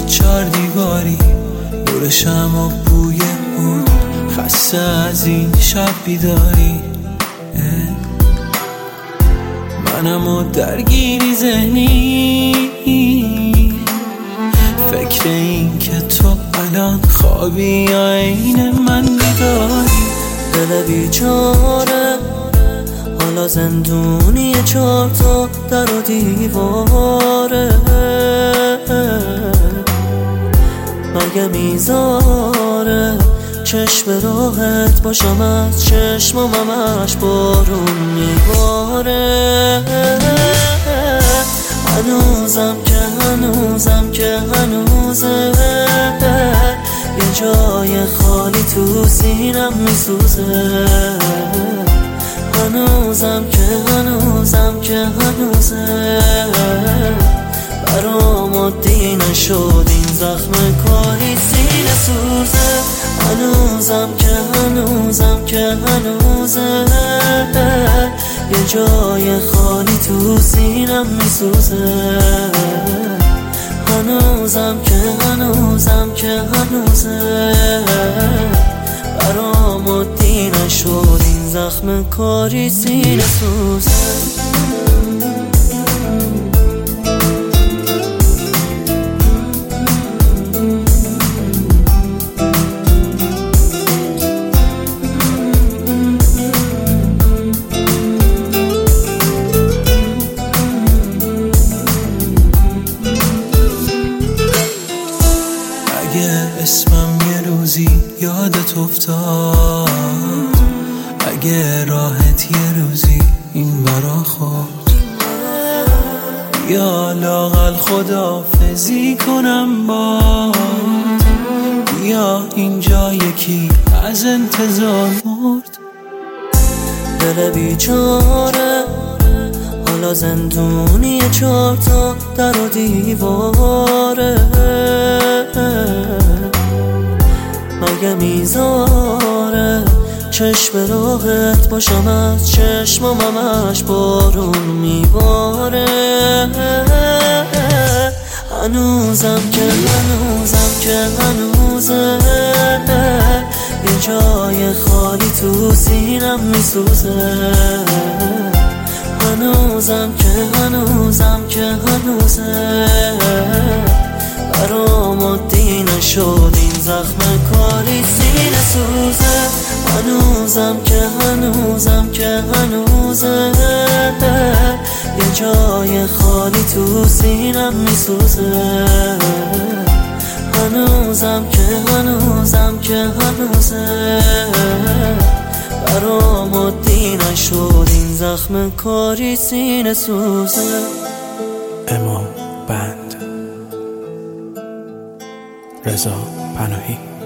چار دیواری، نور شمع بوی بود، خسته از این شب بیداری. منم و درگیری ذهنی، فکر این که تو الان خوابی یا عین من بیداری. دل بیچاره حالا زندونی 4 تا در و دیواره، مگه میذاره چشم راحت باشم از چشمم همش بارون میباره. هنوزم که هنوزه یه جای خالی تو سینم میسوزه. هنوزم که هنوزه برام عادی نشد این زخم کاری سینه سوزه. هنوزم که هنوزه یه جای خالی تو سینم میسوزه. هنوزم که هنوزه برام عادی نشد این زخم کاری سینه سوزه. اگه اسمم یه روزی یادت افتاد، اگه راحت یه روزی این برا خورد، یا لااقل خداحافظی کنم باد، یا اینجا یکی از انتظار مرد. دل بیچاره حالا زندونی 4 تا در و دیواره، مگه میذاره چشم راحت باشم از چشمم همش بارون میباره. هنوزم که هنوزه یه جای خالی تو سینم میسوزه. هنوزم که هنوزه برام عادی نشد این زخم کاری سینه سوزه. هنوزم که هنوزه یه جای خالی تو سینم میسوزه. هنوزم که هنوزه برام عادی نشد این زخم کاری سینه سوزه. امام بند، رضا پناهی.